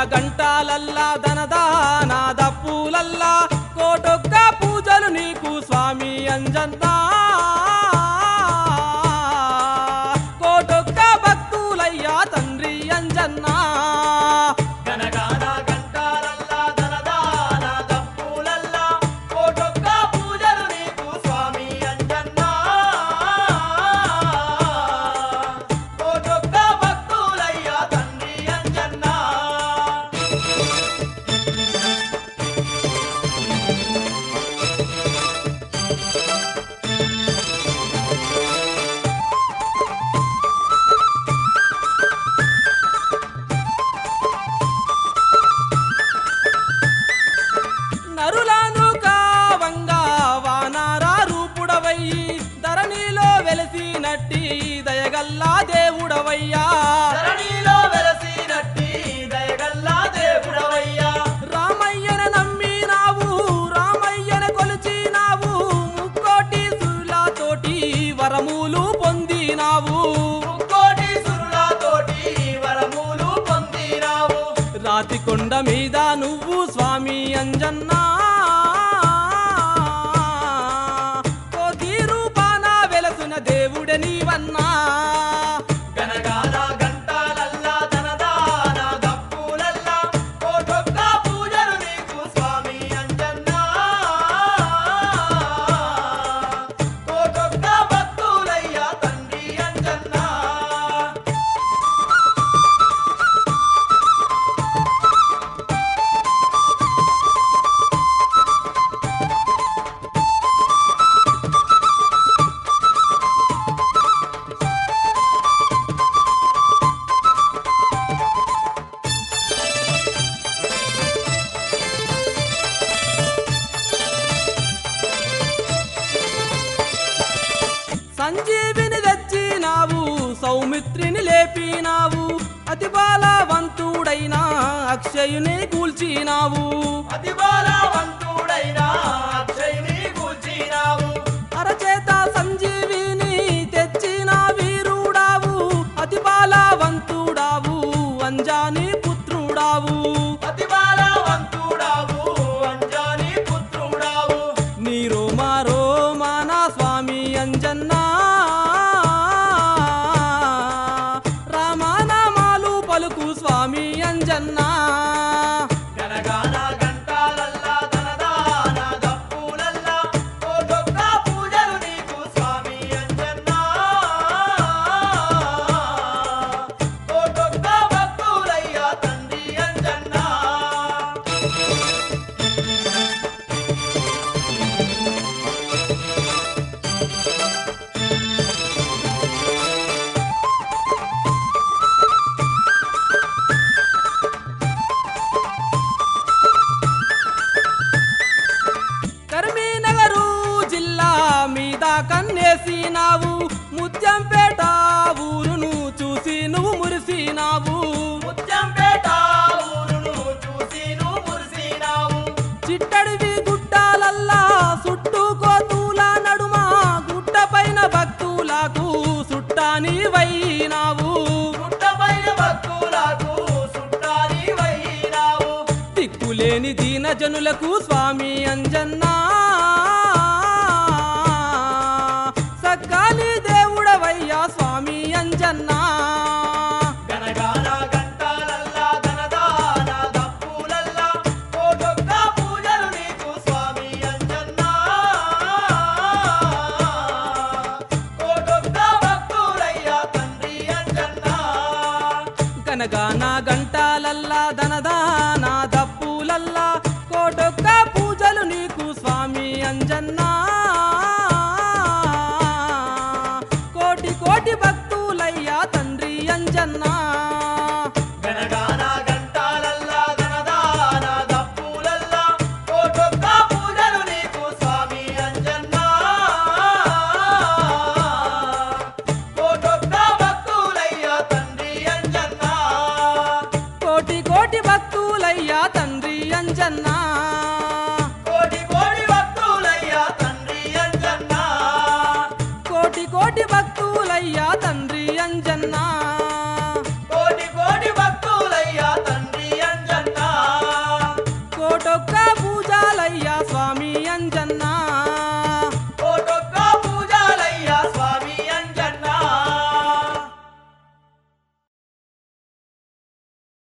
గంటాలల్లా ధనదాన దప్పులల్లా కోటొక్క పూజలు నీకు స్వామి అంజన్నా కోటొక్క భక్తులయ్యా తండ్రి అంజన్నా నరులను కావంగా వానారా రూపుడవయ్యి ధరణిలో వెలసినట్టి దయగల్లా దేవుడవయ్యా ధరణిలో వెలసినట్టి దయగల్లా దేవుడవయ్యా రామయ్యన నమ్మినావు రామయ్యన కొలిచినావు ముక్కోటి సురులతోటి వరములు పొందినావు ముక్కోటి సురులతోటి వరములు పొందినావు రాతి కొండ మీద నువ్వు స్వామి అంజన్నా కోటి రూపాన వెలసిన దేవుడే నీవన్నా గనగాన గంటాలల్లా ధనదాన దప్పులల్లా కోటొక్క పూజలు నీకు స్వామి అంజన్నా కోటొక్క భక్తులయ్యా తండ్రి అంజన్నా సంజీవిని తెచ్చినావు సౌమిత్రిని లేపినావు అతి బాలవంతుడైన అక్షయుని కూల్చినావు అతి బాలవంతుడైన అక్షయుని కూల్చినావు అరచేత సంజీవిని తెచ్చిన వీరుడావు అతి బాలవంతుడావు అంజాని పుత్రుడావు అతి బాలవంతుడావు అంజాని పుత్రుడావు నీ రోమా రోమాన స్వామి అంజన్నా రామనామాలు పలుకు స్వామి అంజన్నా గనగాన గంటాలల్లా ధనదాన దప్పులల్లా కోటొక్క పూజలు నీకు స్వామి అంజన్నా కోటొక్క భక్తులయ్యా తండ్రి అంజన్నా కరీంనగరు జిల్లా మీద కన్నేసినావు ముత్యంపేట ఊరును చూసి నువ్వు మురిసినావు ముత్యంపేట ఊరును చూసి నువ్వు మురిసినావు చిట్టడివి గుట్టాలల్లా చుట్టుకోతుల నడుమ గుట్టపైన భక్తులకు సుట్టాని వైనావు పుట్టపైన భక్తులకు సుట్టాని వైనావు దిక్కులేని దీన జనులకు స్వామి అంజన్నా సక్కాలి దేవుడవయ్యా స్వామి అంజన్నా గనగాన గంటాలల్లా ధనదాన దప్పులల్లా కోటొక్క పూజలు నీకు స్వామి అంజన్నా కోటొక్క భక్తులయ్యా తండ్రి అంజన్నా గనగాన గంటాలల్లా ధనదాన దప్పులల్లా కోటొక్క పూజలు నీకు స్వామి అంజన్నా కోటి కోటి భక్తులయ్యా తండ్రి అంజన్నా గనగాన గంటాలల్లా ధనదాన దప్పులల్లా కోటొక్క పూజలు నీకు స్వామి అంజన్నా కోటొక్క భక్తులయ్యా తండ్రి అంజన్నా కోటి కోటి భక్తులయ్యా తండ్రి అంజన్నా కోటి కోటి భక్తులయ్యా తండ్రి అంజన్నా కోటి కోటి భక్తులయ్యా తండ్రి అంజన్నా